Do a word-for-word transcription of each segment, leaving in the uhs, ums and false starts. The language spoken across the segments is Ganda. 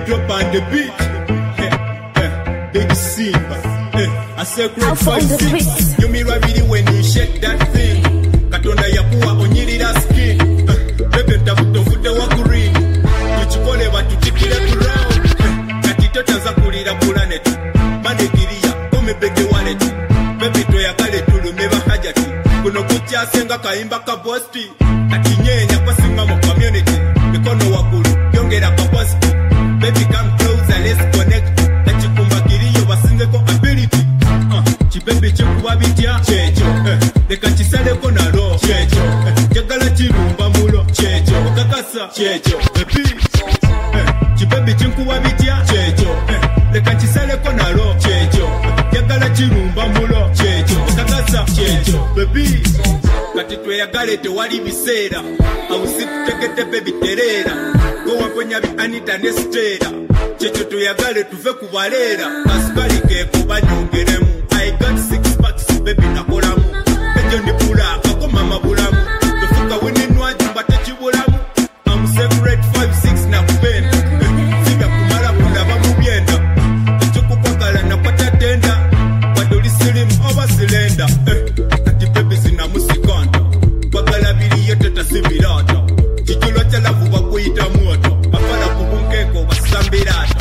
drop on the beat. Hey, hey, Big Simba. Hey, I say great five six. You me really when you shake that thing. Katonda yakuwa onyirira skin. Bebe tabuto fute wa green. Tuchikole batu chikile ground. Katito taza kulira planet. Manegiriya kome bege wallet. Bebe to yakale tulu meba hajati. Kuno kucha senga kaimba ka bosti. Akinyenya kwa simama community. Mikono wakulu yongera kwa bosti. Baby come closer, let's connect. Tachikumba kiriyo basinge ko ability. Uh, Chipepe chikuwa bitya checho. Eh, leka chisale ko nalo checho. Eh, jagala chirumba mulo checho. Kakasa checho. Baby. Eh, Chipepe chikuwa bitya checho. Eh, leka chisale ko nalo checho. Eh, jagala chirumba mulo checho. Kakasa checho. Baby. Kati tweyagale tewali biseera. Awusikutegete baby terera. Gowaponya bi Anita ne Stella. Checho tuyagale tuve kubaleera. Kasukali ke kubanyongeremu. I got six packs baby nakolamu. Ejo ndi pula kako mama bulamu. Tufuka winenwa jumba techibulamu. I'm separate five six na kupenda. Siga kumala kulaba mubyenda. Ejo kukwagala na kwata tenda. Wadoli slim over cylinder. Kati baby zina musikanda. Kwagala bili yote tasibirata. Chichulo chalavu bakuyita moto. Bafala kubunkeko basambirata.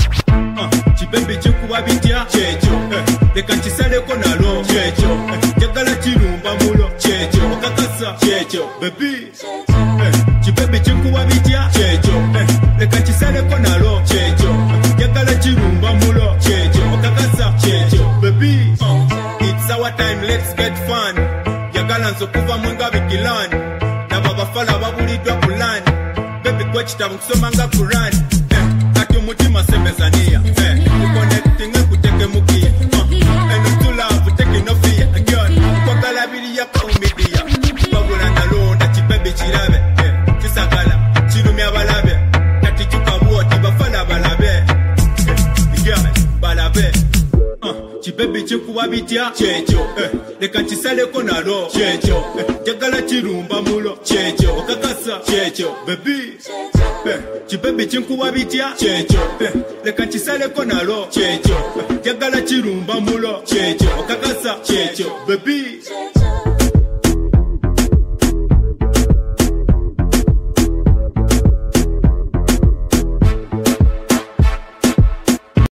Chipepe chikuwa bitya checho. Leka chisale ko nalo checho. Jagala chirumba mulo checho. Kakasa checho. Baby. Chipepe chikuwa bitya checho. Leka chisale ko nalo checho. Jagala chirumba mulo checho. Kakasa checho. Baby. It's our time, let's get fun. Jagala nzokuva mwenga bikilani. Naba bafala babulidwa kulani. Baby kwa chitabu kusoma nga Quran. Kati umutima semezania. Connecting kuteke mukia. And to love take no fear. Again, kwa kalabili ya kwa umedia. Kwa gulanda londa chipepe chirabe. Chisakala, chirumi abalabe. Kati chuka woti bafala balabe. Yeah, balabe. Chipepe chikuwa bitya checho. Leka chisale ko nalo checho. Jagala chirumba mulo checho. Kakasa checho. Baby. Chipepe chikuwa bitya checho. Leka chisale ko nalo checho. Jagala chirumba mulo checho. Kakasa checho. Baby.